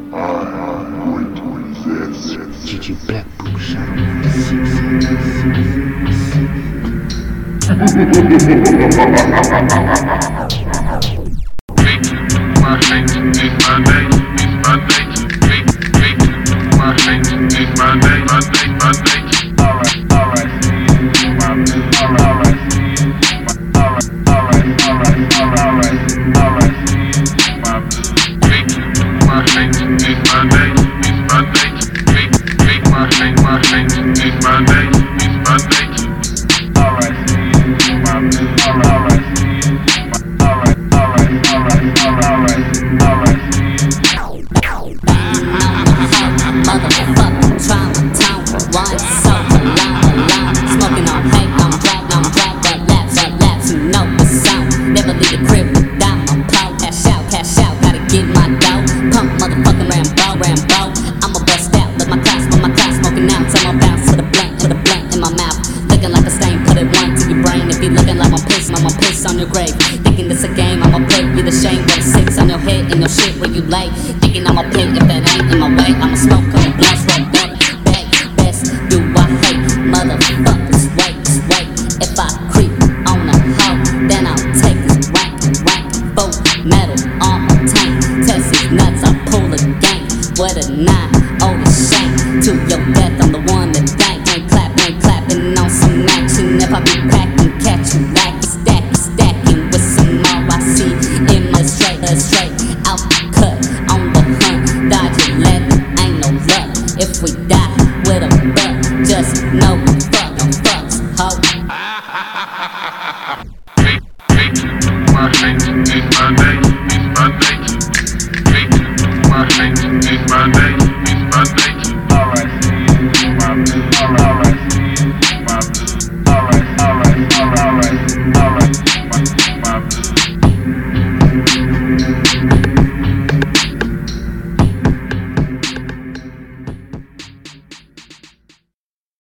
going to invest. DJ Black Blue Sound. I'ma piss on your grave. Thinking this a game, I'ma put you to shame. With a 6 on your head and your shit where you lay. Thinking I'ma play if that ain't in my way. I'ma smoke couple blunts, roll up, bang. Best do I hate, motherfuckers, wait. If I creep on a hoe, then I'll take his rank, full metal armor tank. Test his nuts, I pull a gang. With a 9, oh the shame. To your death, I'm the one that dank. Ain't clapping on some action. If I be cracking, catch you back. Stacking with some RIC in my straight out cut on the hunt. Dodge your leather, ain't no luck. If we die with a buck, just know we fucks, ho. My name.